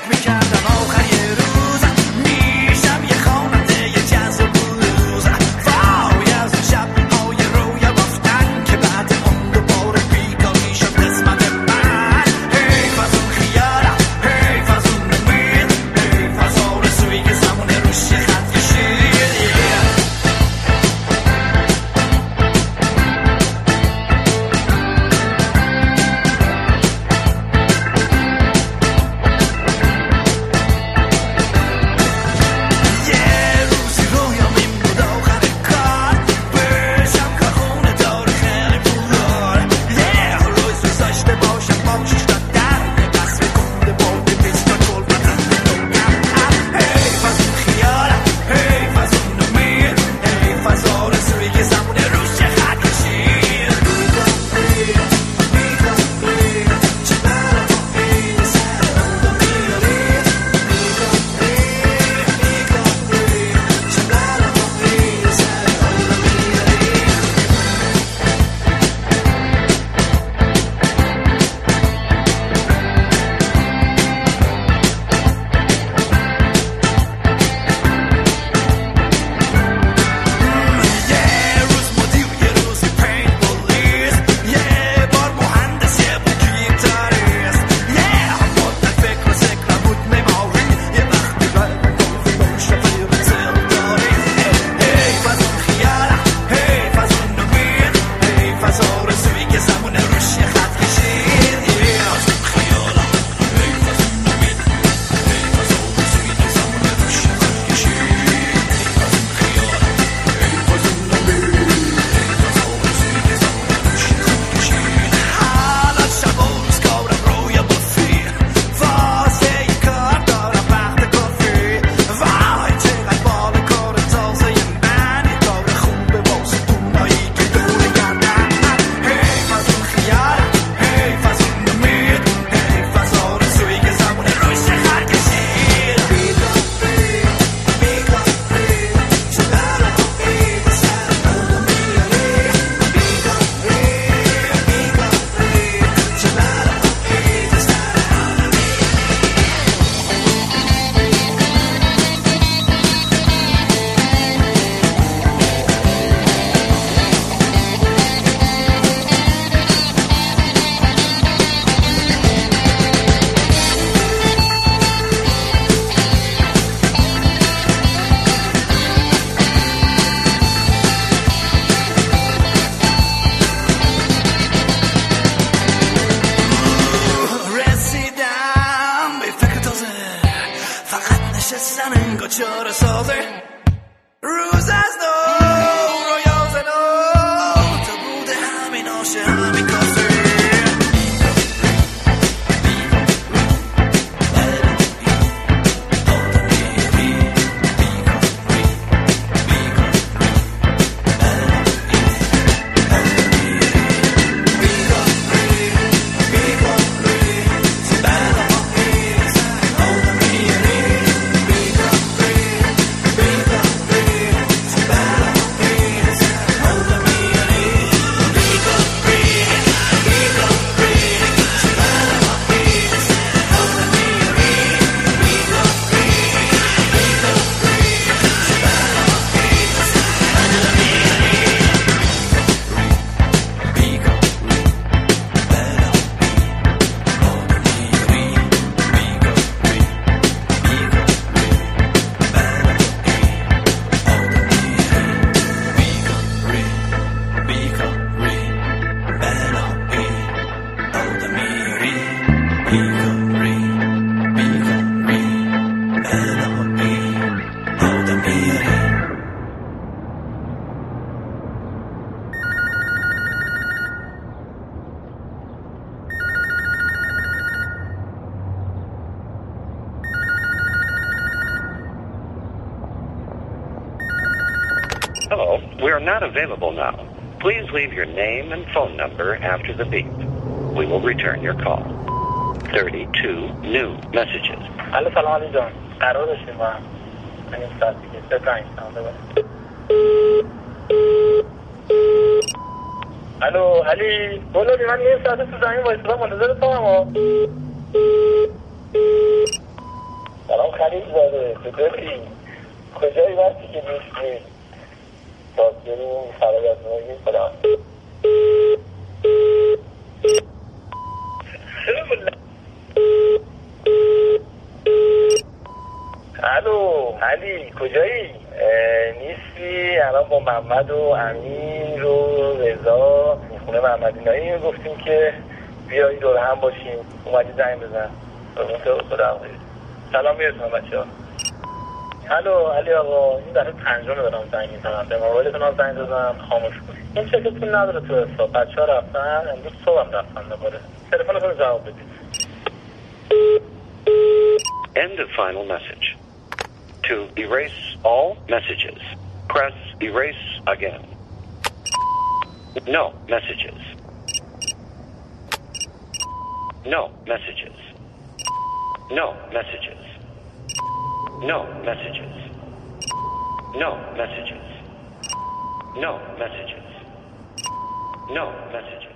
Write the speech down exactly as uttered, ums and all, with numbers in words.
Hello, we are not available now. Please leave your name and phone number after the beep. We will return your call. thirty-two new messages. الو سلام علی جان. قرار داشتیم با هم. این ساعت دیگه سه پنج ساعت بده. الو علی، بولادی من یه ساعت تو زمین وایسادم منتظر تو هم. سلام خلیل زاده، چطوری؟ کجایی وقتی که نیستی؟ دادگرون فرایت نوعی خدا. الو علی کجایی؟ نیستی؟ الان با محمد و امیر و رضا خونه محمدینایی گفتیم که بیایی دور هم باشیم. اومدی زنگ بزن. خدا سلام میرسونم بچه ها. الو علی آقا، این دفعه پنجم دارم زنگ میزنم. به موبایلتون هم زنگ دادم خاموش کنید. این چکتون نداره تو حساب. بچه ها رفتن، امروز صبح هم رفتن دوباره. تلفنتون رو جواب بدید. End of final message. To erase all messages, press erase again. No messages. No messages. No messages. No messages. No messages. No messages. No messages.